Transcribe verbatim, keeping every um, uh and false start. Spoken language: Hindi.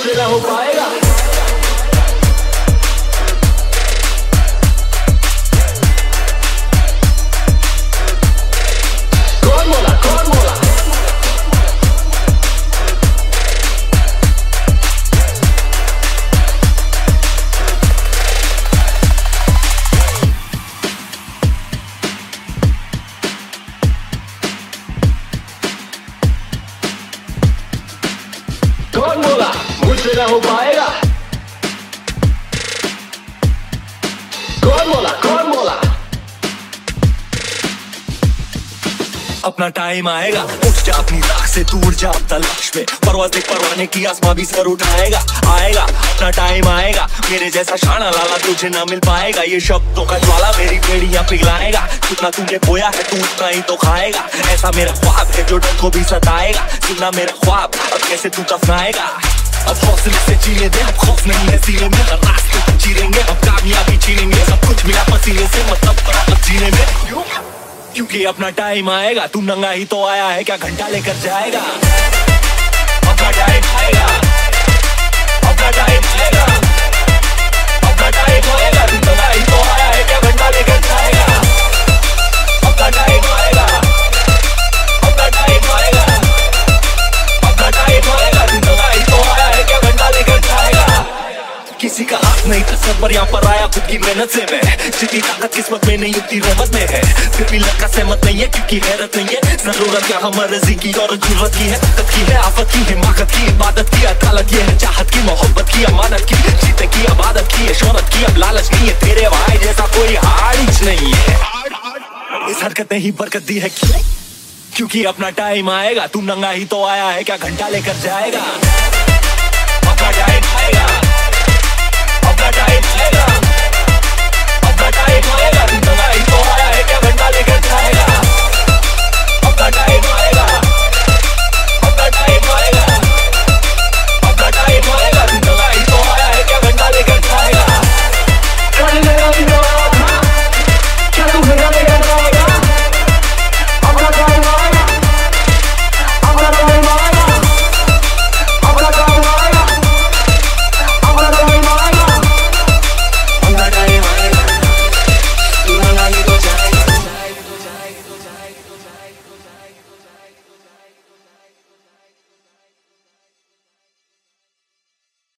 मुझसे ना हो पाएगा। कौन बोला कौन बोला कौन बोला मुझसे ना हो पाएगा। कौन बोला कौन बोला अपना टाइम आएगा, उठ जा अपनी राख से दूर जा अब तलाश में, परवाज़ देख परवाने की आसमां भी सर उठाएगा। आएगा अपना टाइम आएगा, मेरे जैसा शाना लाला तुझे ना मिल पाएगा। ये शब्दों का ज्वाला मेरी बेड़ियां पिघलाएगा, जितना तूने बोया है तू उतना ही तो खाएगा। ऐसा मेरा ख्वाब है जो डर को भी सताएगा, सुनना मेरा ख्वाब अब कैसे तू दफनाएगा। अब हौसले से जीने दे, अब खौफ नहीं है सीने में, हर रास्ते को चीरेंगे, अब कामयाबी छीनेंगे। सब कुछ मिला पसीने से, मतलब पड़ा अब जीने में, क्योंकि अपना टाइम आएगा। तू नंगा ही तो आया है, क्या घंटा लेकर जाएगा। अपना टाइम आएगा, अपना टाइम आएगा, अपना टाइम आएगा। तू नंगा ही तो आया है, क्या घंटा लेकर जाएगा। अपना टाइम आएगा, अपना टाइम आएगा, अपना टाइम आएगा। तू नंगा ही तो आया है, क्या घंटा लेकर जाएगा। किसी का हाथ नहीं था सर पर, यहाँ पर आया खुद की मेहनत से मैं। जितनी ताकत किस्मत में नहीं उतनी रहमत में है, फिर भी लड़का सहमत नहीं है क्योंकि हैरत नहीं है। जरूरत क्या हम मर्जी की और जरूरत की है, ताकत की है, आफत की, हिमाकत की, इबादत की, अदालत की है, चाहत की, मोहब्बत की, अमानत की, जीते की, आबादत की है, शोहरत की, अब लालच नहीं है। तेरे भाई जैसा कोई हारिज नहीं है, इस हरकत ने ही बरकत दी है क्यों, क्योंकि अपना टाइम आएगा। तू नंगा ही तो आया है, क्या घंटा लेकर जाएगा। अपना टाइम आएगा,